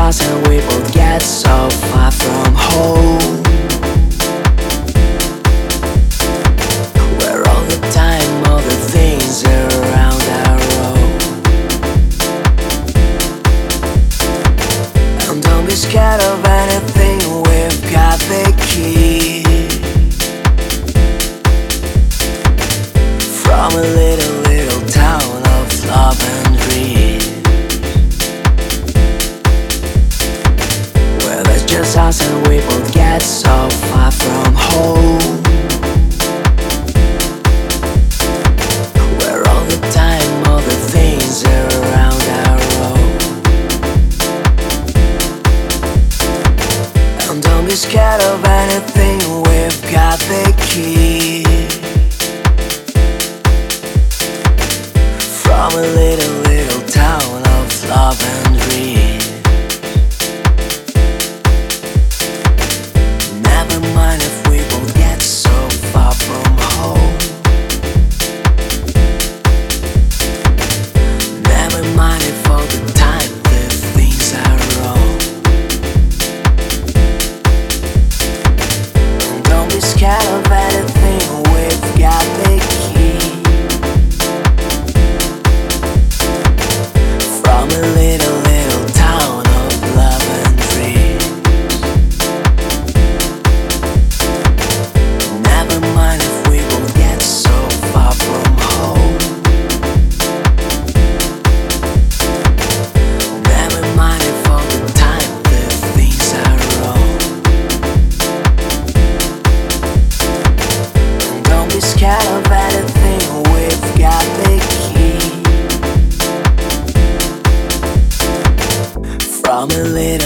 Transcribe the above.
us and we both get so far from home, where all the time all the things around our road. And don't be scared of anything, we've got the key. From a little town of love and dream, where there's just us and we both get so far from home, where all the time all the things around our road. And don't be scared of anything, we've got the key. From a little town of love and dream. Never mind if we both get so far from home. Never mind if all the time the things are wrong. And don't be scared of anything, we've got the key. From a little town of love and dream. Never mind if we both get so far from home. Never mind if all the time the things are wrong. And don't be scared of anything, we've got the key. From a little